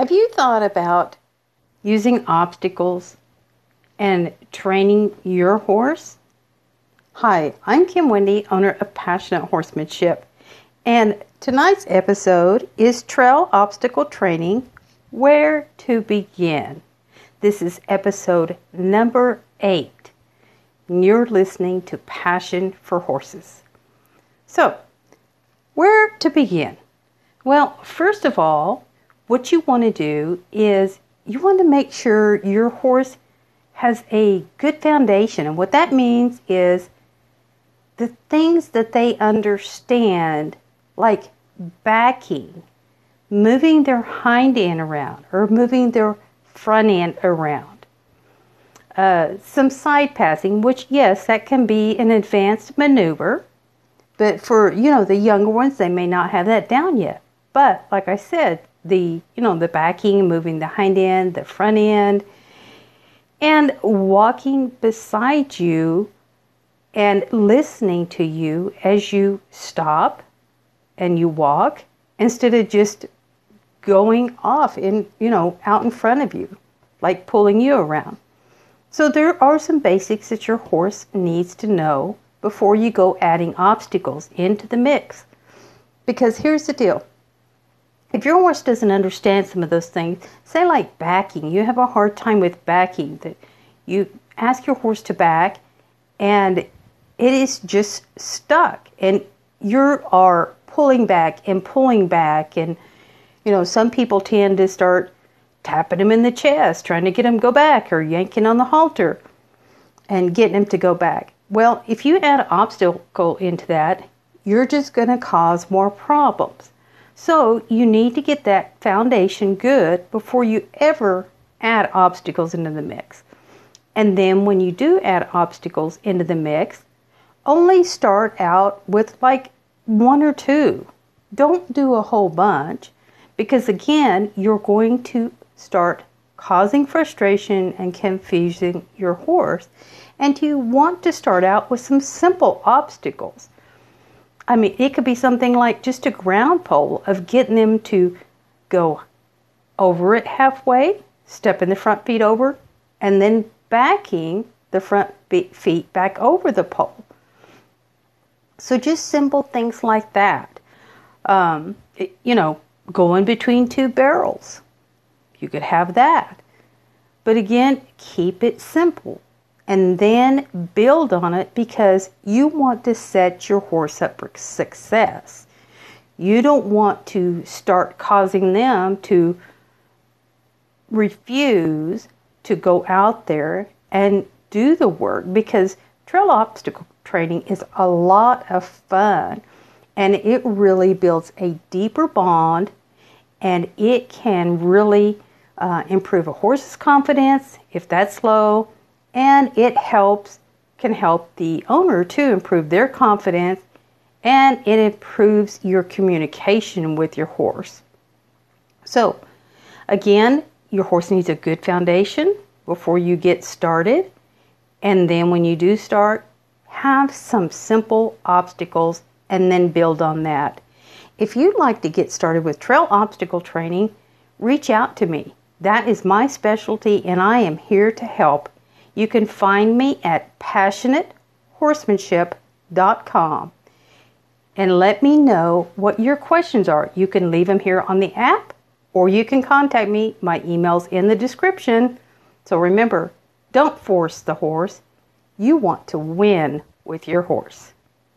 Have you thought about using obstacles and training your horse? Hi, I'm Kim Wendy, owner of Passionate Horsemanship, and tonight's episode is Trail Obstacle Training, Where to Begin. This is episode number 8, and you're listening to Passion for Horses. So, where to begin? Well, first of all, what you want to do is you want to make sure your horse has a good foundation. And what that means is the things that they understand, like backing, moving their hind end around or moving their front end around. Some side passing, which yes, that can be an advanced maneuver. But for, the younger ones, they may not have that down yet. But like I said, the backing, moving the hind end, the front end, and walking beside you and listening to you as you stop and you walk instead of just going off out in front of you, like pulling you around. So there are some basics that your horse needs to know before you go adding obstacles into the mix. Because here's the deal. If your horse doesn't understand some of those things, say like backing, you have a hard time with backing, that you ask your horse to back and it is just stuck and you are pulling back and some people tend to start tapping him in the chest, trying to get him to go back or yanking on the halter and getting him to go back. Well, if you add an obstacle into that, you're just going to cause more problems. So you need to get that foundation good before you ever add obstacles into the mix. And then when you do add obstacles into the mix, only start out with like 1 or 2. Don't do a whole bunch because again, you're going to start causing frustration and confusing your horse. And you want to start out with some simple obstacles. I mean, it could be something like just a ground pole of getting them to go over it halfway, stepping the front feet over, and then backing the front feet back over the pole. So just simple things like that. Going between 2 barrels. You could have that. But again, keep it simple. And then build on it because you want to set your horse up for success. You don't want to start causing them to refuse to go out there and do the work because trail obstacle training is a lot of fun and it really builds a deeper bond and it can really improve a horse's confidence if that's low. And it can help the owner to improve their confidence and it improves your communication with your horse. So, again, your horse needs a good foundation before you get started. And then when you do start, have some simple obstacles and then build on that. If you'd like to get started with trail obstacle training, reach out to me. That is my specialty and I am here to help. You can find me at passionatehorsemanship.com and let me know what your questions are. You can leave them here on the app or you can contact me. My email's in the description. So remember, don't force the horse. You want to win with your horse.